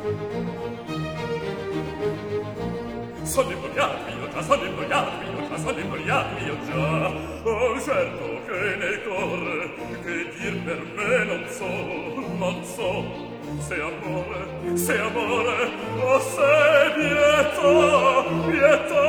Sono imbrogliato io già, sono imbrogliato io già, sono imbrogliato io già. Oh, certo che nel cor, che dir per me non so. Se amore, o se pietà,